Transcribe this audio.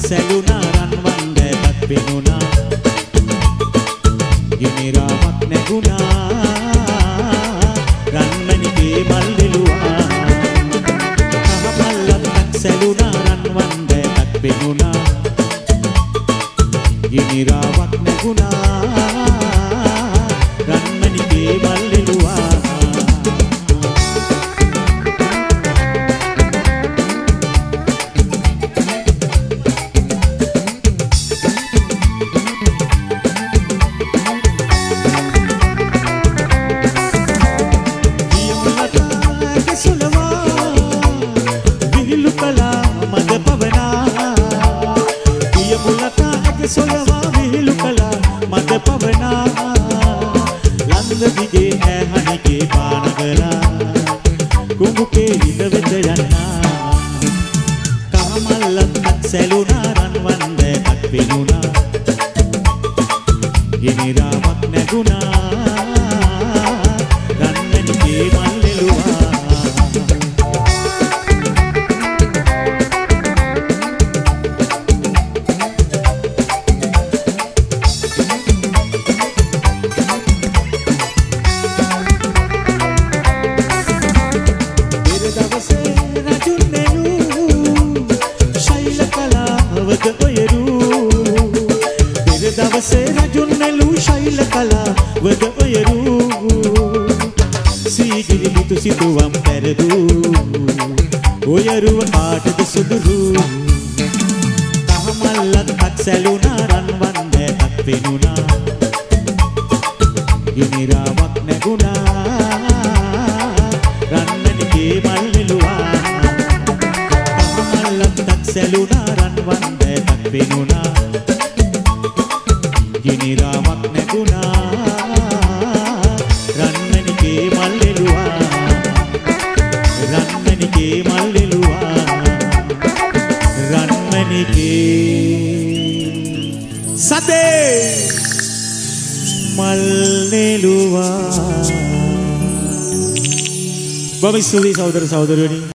සැලුනා රන්වන් දැතත් පෙනුණා ගෙනෙරාවක් නැගුණා රන්මණිගේ මල් දෙලුවා කහමල්ලක් සැලුනා රන්වන් දැතත් පෙනුණා ගෙනෙරාවක් නැගුණා රන්මණිගේ මල් දෙලුවා සොයවා විහිළු කළා මද පවනා ලන්ද දිගේ ඇහණිගේ පානගලා කුඹුකේ හිඳ වෙත යන්නා කහමල්ලක් සැලුනා රන්වන් දැතත් පෙනුණා ගෙනෙරාවක් නැගුණා රන්මණිගේ මල් දෙලුවා දවසේ රජුන් නෙළූ ශෛල කලාවද ඔයරූ සීගිරි ලිතු සිතුවම් පැරදූ ඔයරුව කාටද සුදුරු කහමල්ලක් සැලුනා රන්වන් දැතත් පෙනුණා ගෙනෙරාවක් නැගුණා රන්මණිගේ මල් දෙලුවා කහමල්ලක් සැලුනා රන්වන් දැතත් පෙනුණා ගෙනෙරාවක් නැගුණා රන්මණිගේ මල් දෙලුවා රන්මණිගේ මල් දෙලුවා රන්මණිගේ සදේ මල් දෙලුවා බොහොම ස්තුතියි සහෝදර සහෝදරියනි